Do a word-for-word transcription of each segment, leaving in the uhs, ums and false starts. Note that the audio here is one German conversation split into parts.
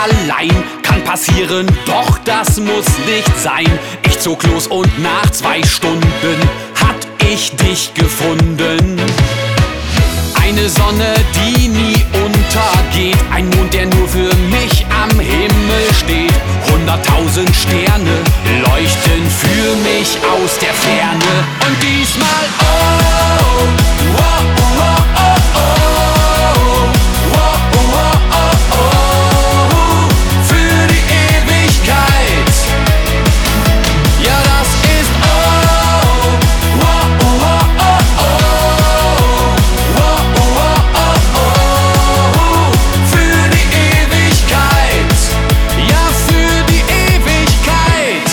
allein. Kann passieren, doch das muss nicht sein. Ich zog los und nach zwei Stunden hatt ich dich gefunden. Eine Sonne, die nie untergeht, ein Mond, der nur für mich am Himmel steht. Hunderttausend Sterne leuchten für mich aus der Ferne. Und diesmal, oh, oh, oh, oh, oh, oh, oh, oh, oh, oh, oh, für die Ewigkeit. Ja, das ist oh, oh, oh, oh, oh, oh, oh, oh, oh, für die Ewigkeit. Ja, für die Ewigkeit.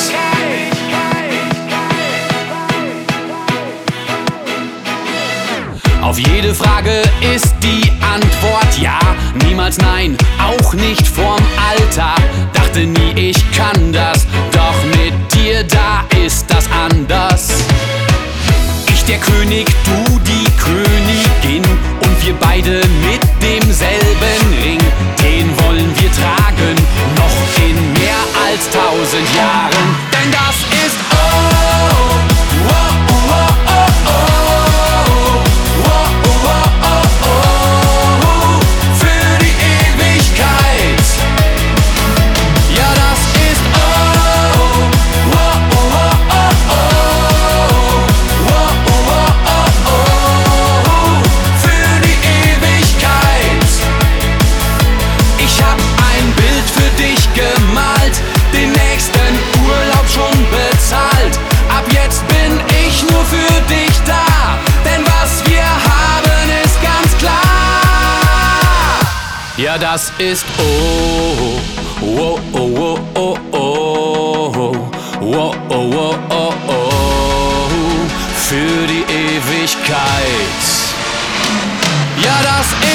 Auf jede Frage ist die Antwort ja, niemals nein, auch nicht vorm Alter. Dachte nie, ich kann das, doch mit dir, da ist das anders. Ich der König, du die Königin und wir beide mit demselben Ring. Den wollen wir tragen, noch in mehr als tausend Jahren. Denn das ist oh, oh, oh, oh, oh, oh. Ja, das ist oh, oh, oh, oh, oh, oh, oh, oh, oh, oh, oh, für die Ewigkeit. Ja, das ist